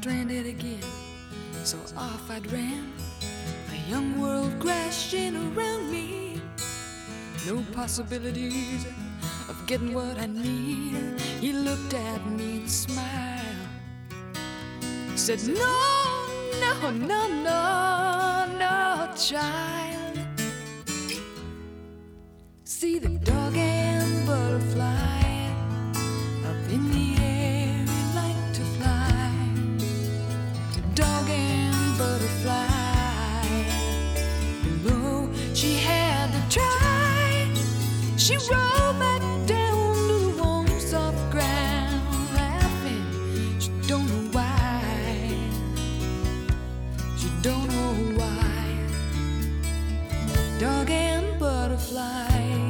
stranded again, so off I'd ran. A young world crashing around me, no possibilities of getting what I need. He looked at me and smiled, said, "No, no, no, no, no, child. See the dog and butterfly up in the air, he liked to fly. The dog and butterfly below, she had to try. She rolled back down to the warm, soft ground, laughing. She don't know why. She don't know why. Dog and butterfly.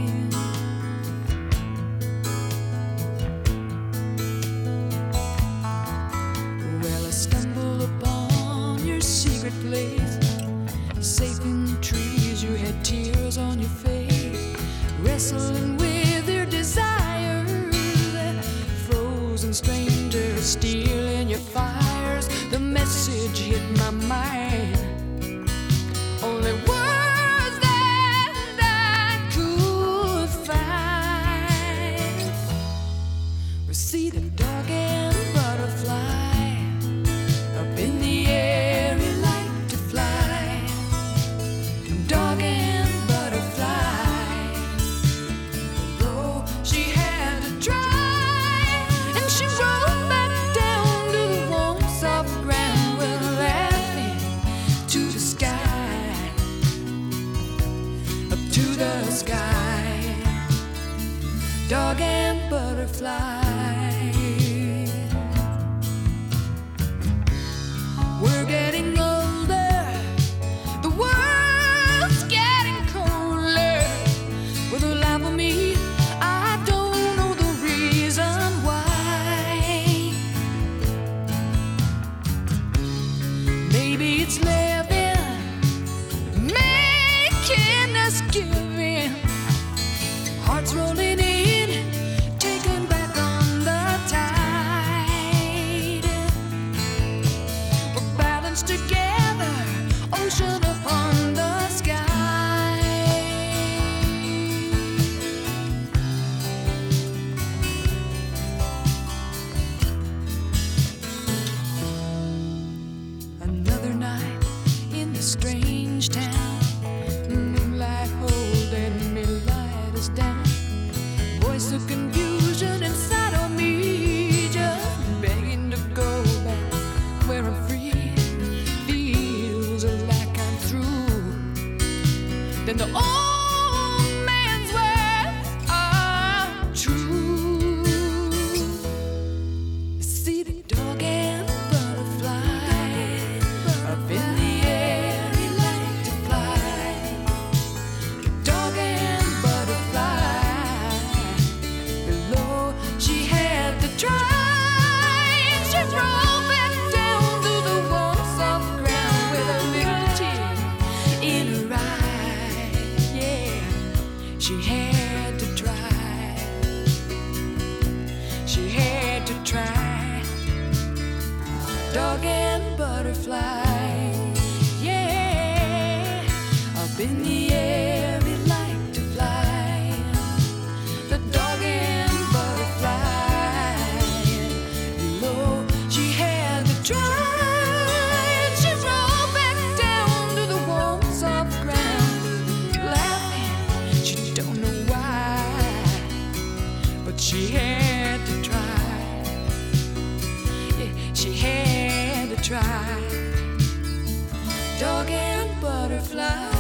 Place, safe in the trees, you had tears on your face, wrestling with your desires. Frozen strangers stealing your fires. The message hit my mind, only words that I could find were, see the dog and butterfly up in the air. Sky, dog and butterfly. We're getting older, the world's getting colder. For the life of me, I don't know the reason why. Maybe it's living, making us giving. Hearts rolling in, taken back on the tide. We're balanced together, ocean upon the sky. Another night in this strange town, moonlight holding me down. Voice of confusion inside of me, just begging to go back where I'm free. Feels like I'm through. Then the old man's words are true. See the dog and butterfly up in the air, he liked to fly. The dog and she had to try. She had to try. Dog and butterfly, yeah. Up in the air, he liked to fly. The dog and butterfly below, she had to try. She rolled back down to the warm, soft ground, laughing. She don't know why, but she had to try. Yeah, she had to try. Dog and butterfly.